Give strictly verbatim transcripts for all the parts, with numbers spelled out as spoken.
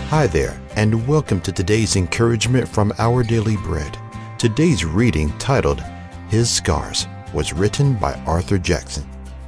Hi there, and welcome to today's encouragement from Our Daily Bread. Today's reading, titled His Scars, was written by Arthur Jackson.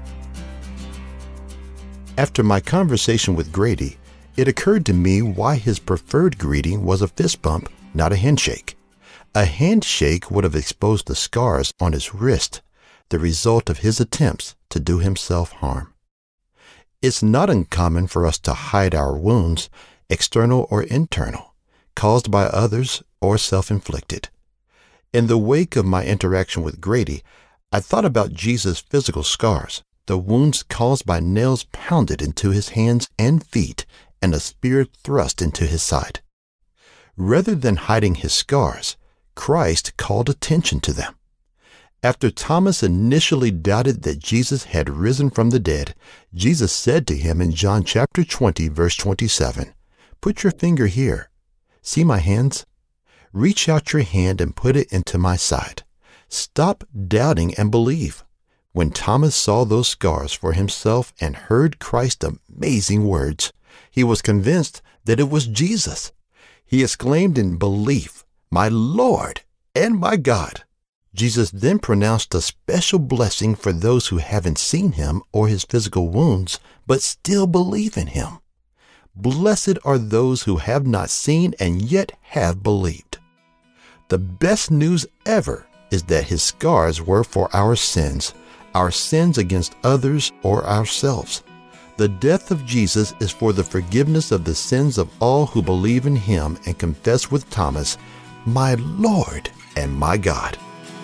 After my conversation with Grady, it occurred to me why his preferred greeting was a fist bump, not a handshake. A handshake would have exposed the scars on his wrist, the result of his attempts to do himself harm. It's not uncommon for us to hide our wounds, external or internal, caused by others or self-inflicted. In the wake of my interaction with Grady, I thought about Jesus' physical scars, the wounds caused by nails pounded into his hands and feet and a spear thrust into his side. Rather than hiding his scars, Christ called attention to them. After Thomas initially doubted that Jesus had risen from the dead, Jesus said to him in John chapter twenty, verse twenty-seven, "Put your finger here. See my hands? Reach out your hand and put it into my side. Stop doubting and believe." When Thomas saw those scars for himself and heard Christ's amazing words, he was convinced that it was Jesus. He exclaimed in belief, "My Lord and my God." Jesus then pronounced a special blessing for those who haven't seen him or his physical wounds, but still believe in him. Blessed are those who have not seen and yet have believed. The best news ever is that his scars were for our sins, our sins against others or ourselves. The death of Jesus is for the forgiveness of the sins of all who believe in him and confess with Thomas, "My Lord and my God."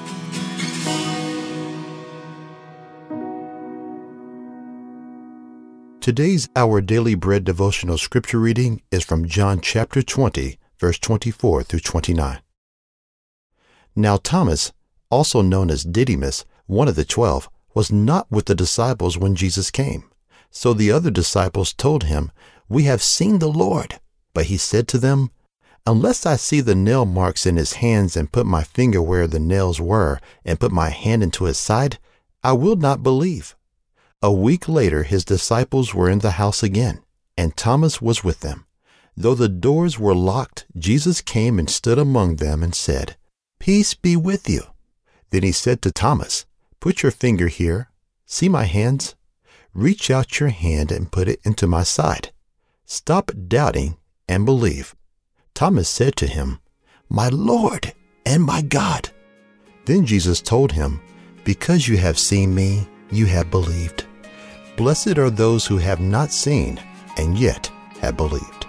Today's Our Daily Bread devotional scripture reading is from John chapter twenty, verse twenty-four through twenty-nine. Now Thomas, also known as Didymus, one of the twelve, was not with the disciples when Jesus came. So the other disciples told him, "We have seen the Lord." But he said to them, "Unless I see the nail marks in his hands and put my finger where the nails were and put my hand into his side, I will not believe." A week later, his disciples were in the house again, and Thomas was with them. Though the doors were locked, Jesus came and stood among them and said, "Peace be with you." Then he said to Thomas, "Put your finger here. See my hands? Reach out your hand and put it into my side. Stop doubting and believe." Thomas said to him, "My Lord and my God." Then Jesus told him, "Because you have seen me, you have believed. Blessed are those who have not seen and yet have believed."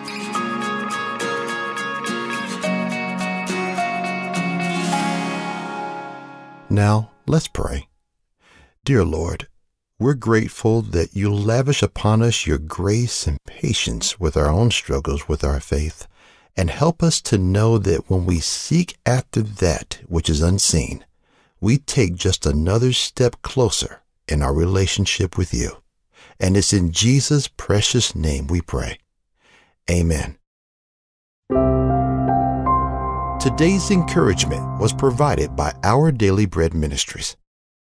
Now, let's pray. Dear Lord, we're grateful that you lavish upon us your grace and patience with our own struggles with our faith, and help us to know that when we seek after that which is unseen, we take just another step closer in our relationship with you. And it's in Jesus' precious name we pray. Amen. Today's encouragement was provided by Our Daily Bread Ministries.